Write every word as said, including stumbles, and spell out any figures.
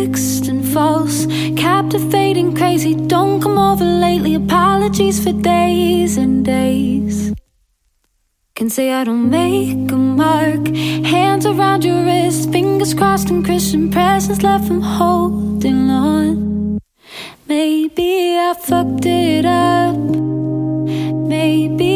fixed and false, captivating, crazy. Don't come over lately. Apologies for days and days. Can say I don't make a mark. Hands around your wrist, fingers crossed, and Christian presence left from holding on. Maybe I fucked it up. Maybe